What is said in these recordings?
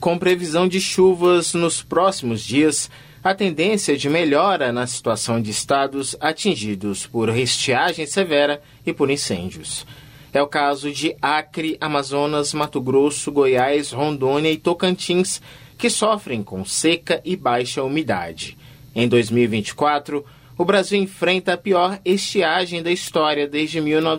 Com previsão de chuvas nos próximos dias, a tendência de melhora na situação de estados atingidos por estiagem severa e por incêndios. É o caso de Acre, Amazonas, Mato Grosso, Goiás, Rondônia e Tocantins, que sofrem com seca e baixa umidade. Em 2024, o Brasil enfrenta a pior estiagem da história desde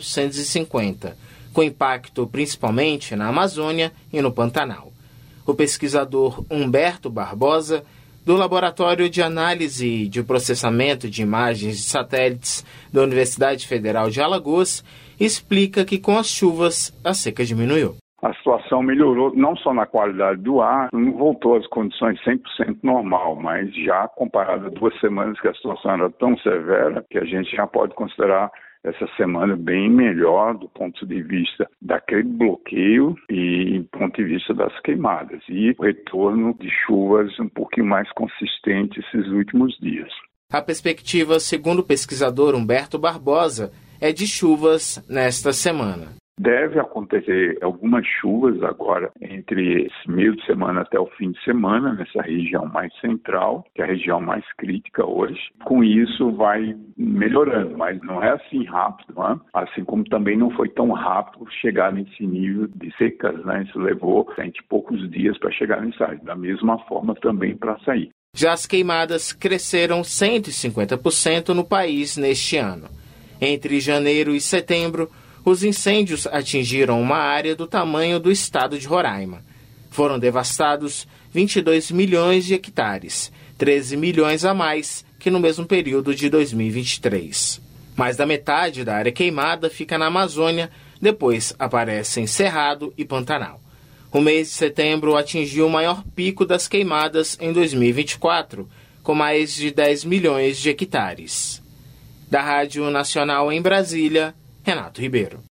1950, com impacto principalmente na Amazônia e no Pantanal. O pesquisador Humberto Barbosa, do Laboratório de Análise e de Processamento de Imagens de Satélites da Universidade Federal de Alagoas, explica que com as chuvas a seca diminuiu. A situação melhorou não só na qualidade do ar, não voltou às condições 100% normal, mas já comparado a 2 semanas que a situação era tão severa que a gente já pode considerar essa semana bem melhor do ponto de vista daquele bloqueio e do ponto de vista das queimadas. E o retorno de chuvas um pouquinho mais consistente esses últimos dias. A perspectiva, segundo o pesquisador Humberto Barbosa, é de chuvas nesta semana. Deve acontecer algumas chuvas agora entre esse meio de semana até o fim de semana, nessa região mais central, que é a região mais crítica hoje. Com isso vai melhorando, mas não é assim rápido, né? Assim como também não foi tão rápido chegar nesse nível de secas, né? Isso levou 20 e poucos dias para chegar nisso aí, da mesma forma também para sair. Já as queimadas cresceram 150% no país neste ano. Entre janeiro e setembro, os incêndios atingiram uma área do tamanho do estado de Roraima. Foram devastados 22 milhões de hectares, 13 milhões a mais que no mesmo período de 2023. Mais da metade da área queimada fica na Amazônia, depois aparecem Cerrado e Pantanal. O mês de setembro atingiu o maior pico das queimadas em 2024, com mais de 10 milhões de hectares. Da Rádio Nacional em Brasília, Renato Ribeiro.